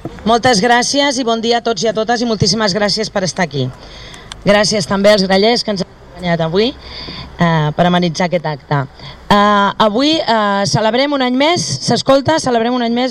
Moltes gràcies i bon dia a tots i a totes i moltíssimes gràcies per estar aquí. Gràcies també als grallers que ens han acompanyat avui per amenitzar aquest acte. Avui celebrem un any més, s'escolta? Celebrem un any més...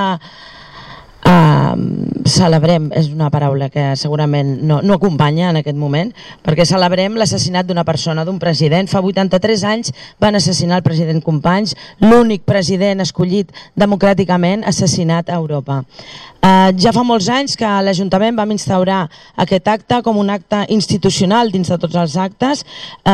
Celebrem és una paraula que segurament no acompanya en aquest moment, perquè celebrem l'assassinat d'una persona, d'un president. Fa 83 anys van assassinar el president Companys, l'únic president escollit democràticament assassinat a Europa. Ja fa molts anys que l'Ajuntament vam instaurar aquest acte com un acte institucional dins de tots els actes,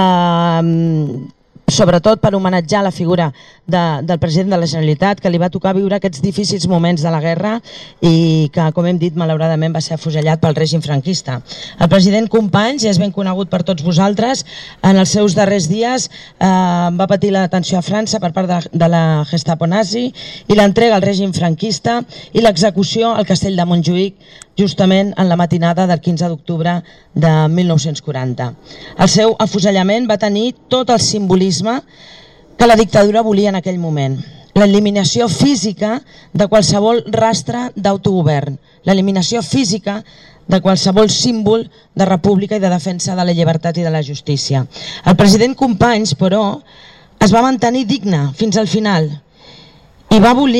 sobretot per homenatjar la figura del president de la Generalitat, que li va tocar viure aquests difícils moments de la guerra i que, com hem dit, malauradament va ser afusellat pel règim franquista. El president Companys és ben conegut per tots vosaltres. En els seus darrers dies va patir la detenció a França per part de la Gestapo nazi i l'entrega al règim franquista i l'execució al castell de Montjuïc justament en la matinada del 15 d'octubre de 1940. El seu afusellament va tenir tot el simbolisme que la dictadura volia en aquell moment. L'eliminació física de qualsevol rastre d'autogovern, l'eliminació física de qualsevol símbol de república i de defensa de la llibertat i de la justícia. El president Companys, però, es va mantenir digne fins al final i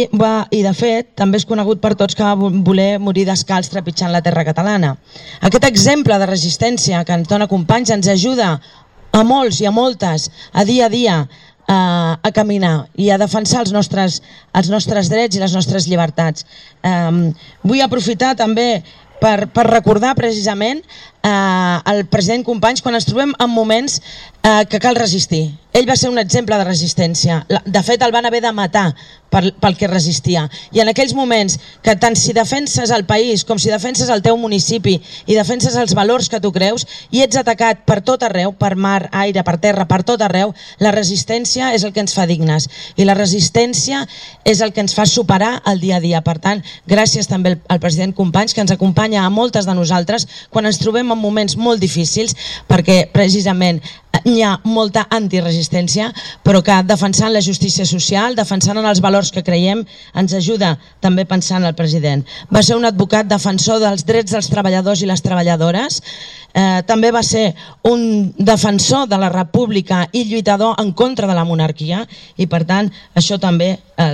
de fet també és conegut per tots que va voler morir descalç trepitjant la terra catalana. Aquest exemple de resistència que ens dona Companys ens ajuda a molts i a moltes a dia a caminar i a defensar els nostres drets i les nostres llibertats. Vull aprofitar també per recordar precisament el president Companys quan ens trobem en moments que cal resistir. Ell va ser un exemple de resistència. De fet, el van haver de matar pel que resistia. I en aquells moments que tant si defenses el país com si defenses el teu municipi i defenses els valors que tu creus i ets atacat per tot arreu, per mar, aire, per terra, per tot arreu, la resistència és el que ens fa dignes i la resistència és el que ens fa superar el dia a dia. Per tant, gràcies també al president Companys que ens acompanya a moltes de nosaltres quan ens trobem en moments molt difícils perquè precisament hi ha molta antiresistència, però que defensant la justícia social, defensant els valors que creiem, ens ajuda també pensant el president. Va ser un advocat defensor dels drets dels treballadors i les treballadores, també va ser un defensor de la república i lluitador en contra de la monarquia i per tant això també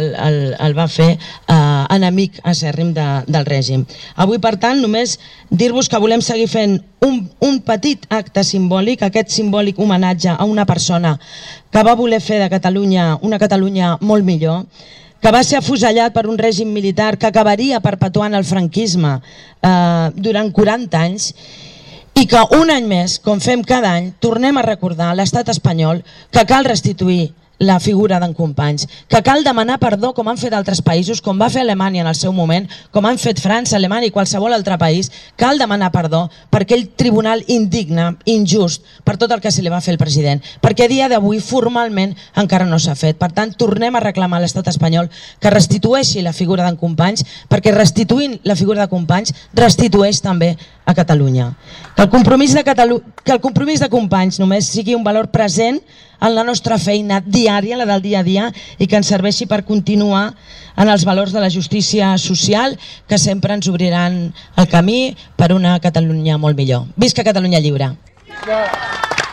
el va fer enemic acèrrim del règim. Avui per tant només dir-vos que volem seguir fent un petit acte simbòlic, aquest simbòlic homenatge a una persona que va voler fer de Catalunya una Catalunya molt millor, que va ser afusellat per un règim militar que acabaria perpetuant el franquisme durant 40 anys i que un any més, com fem cada any, tornem a recordar a l'estat espanyol que cal restituir la figura d'en Companys, que cal demanar perdó com han fet altres països, com va fer Alemanya en el seu moment, com han fet França, Alemanya i qualsevol altre país, cal demanar perdó per aquell tribunal indigne, injust, per tot el que se li va fer al president, perquè a dia d'avui formalment encara no s'ha fet. Per tant, tornem a reclamar a l'estat espanyol que restitueixi la figura d'en Companys, perquè restituint la figura de Companys restitueix també a Catalunya. Que el compromís de Companys només sigui un valor present en la nostra feina diària, la del dia a dia, i que ens serveixi per continuar en els valors de la justícia social que sempre ens obriran el camí per una Catalunya molt millor. Visca Catalunya lliure!